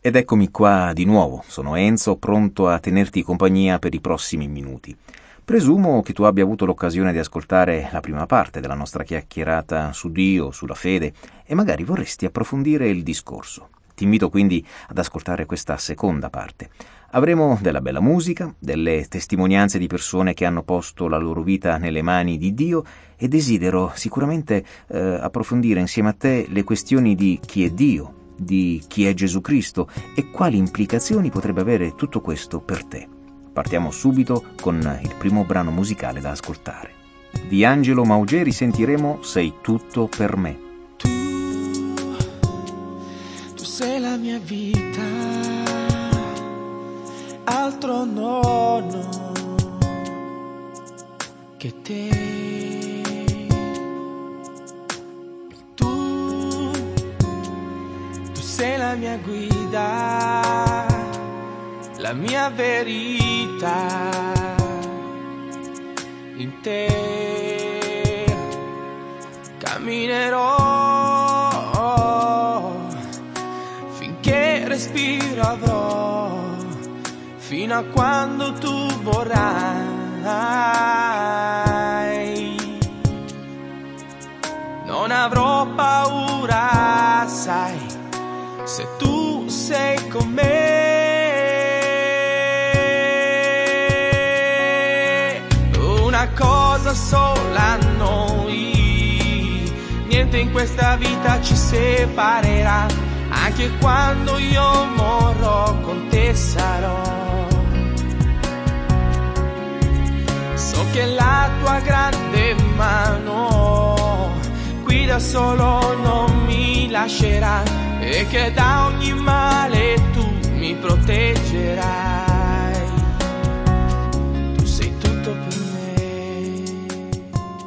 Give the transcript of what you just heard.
Ed eccomi qua di nuovo, sono Enzo, pronto a tenerti compagnia per i prossimi minuti. Presumo che tu abbia avuto l'occasione di ascoltare la prima parte della nostra chiacchierata su Dio, sulla fede, e magari vorresti approfondire il discorso. Ti invito quindi ad ascoltare questa seconda parte. Avremo della bella musica, delle testimonianze di persone che hanno posto la loro vita nelle mani di Dio e desidero sicuramente approfondire insieme a te le questioni di chi è Dio, di chi è Gesù Cristo e quali implicazioni potrebbe avere tutto questo per te. Partiamo subito con il primo brano musicale da ascoltare. Di Angelo Maugeri sentiremo Sei tutto per me. Tu sei la mia vita, altro non ho che te. Sei la mia guida, la mia verità, in te camminerò finché respiro avrò, fino a quando tu vorrai. Non avrò paura, sai, se tu sei con me. Una cosa sola noi, niente in questa vita ci separerà, anche quando io morrò con te sarò. So che la tua grande mano qui da solo non mi lascerà e che da ogni male